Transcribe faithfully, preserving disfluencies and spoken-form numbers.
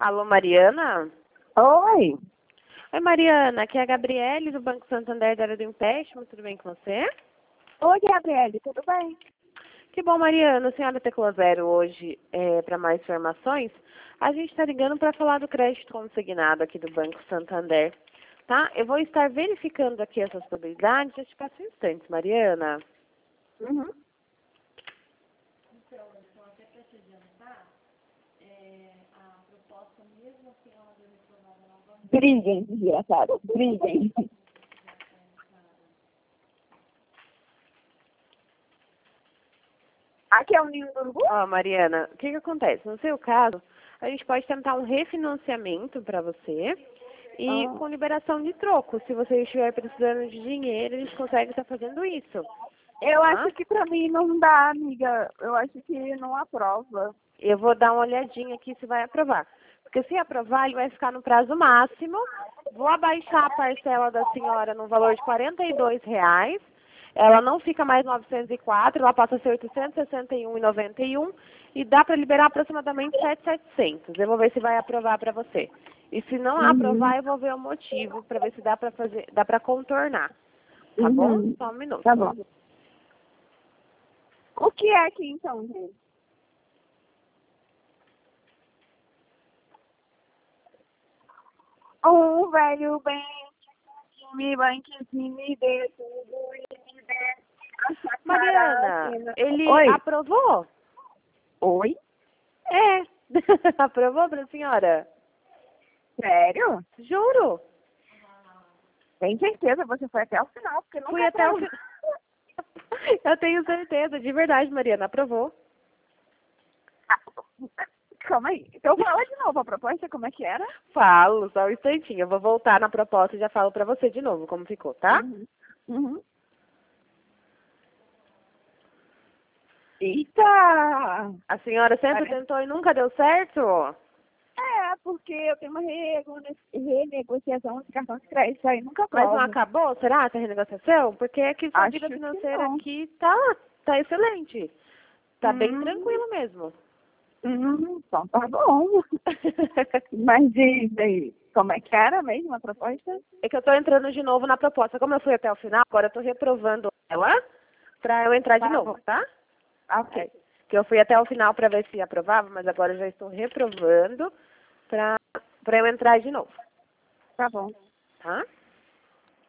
Alô, Mariana? Oi. Oi, Mariana. Aqui é a Gabriele, do Banco Santander, da área do empréstimo. Tudo bem com você? Oi, Gabriele, tudo bem? Que bom, Mariana. A senhora teclou zero hoje é, para mais informações. A gente está ligando para falar do crédito consignado aqui do Banco Santander. Tá? Eu vou estar verificando aqui essas probabilidades. Já te passo instantes, Mariana. Uhum. Então, só até para te adiantar, é, a proposta mesmo assim, ela deu reprovada novamente. Briguem, desgraçado, briguem. Aqui é o Ninho do Urubu? Ó, Mariana, o que que acontece? No seu caso, a gente pode tentar um refinanciamento para você e Ah. com liberação de troco. Se você estiver precisando de dinheiro, a gente consegue estar fazendo isso. Eu Tá? acho que pra mim não dá, amiga. Eu acho que não aprova. Eu vou dar uma olhadinha aqui se vai aprovar. Porque se aprovar, ele vai ficar no prazo máximo. Vou abaixar a parcela da senhora no valor de quarenta e dois reais. Ela não fica mais novecentos e quatro, ela passa a ser oitocentos e sessenta e um reais e noventa e um e dá para liberar aproximadamente sete mil e setecentos. Eu vou ver se vai aprovar para você. E se não Uhum. aprovar, eu vou ver o motivo para ver se dá para fazer, dá para contornar. Tá bom? Uhum. Só um minuto. Tá bom. O que é aqui então, gente? Um velho bem que me banque, que me dê tudo e me dê a Mariana, sacarina. ele Oi. aprovou? Oi? É. Aprovou para a senhora? Sério? Juro. Tem certeza, você foi até o final, porque nunca Fui até o aprovou. final. Eu tenho certeza, de verdade, Mariana, aprovou. Calma aí. Então fala de novo a proposta, como é que era? Falo, só um instantinho. Eu vou voltar na proposta e já falo pra você de novo como ficou, tá? Uhum. Uhum. Eita! A senhora sempre Parece- tentou e nunca deu certo? É, porque eu tenho uma rego- renegociação de cartão de crédito aí, nunca Mas não aprovo. acabou, será, essa renegociação? Porque é que sua Acho vida que financeira não. aqui tá, tá excelente. Tá bem Hum, tranquilo mesmo. hum, então tá bom. Mas diz aí, como é que era mesmo a proposta? É que eu tô entrando de novo na proposta. Como eu fui até o final, agora eu tô reprovando ela pra eu entrar de Tá novo, bom. tá? Ok. É, que eu fui até o final para ver se aprovava, mas agora eu já estou reprovando para para eu entrar de novo, Tá bom. tá?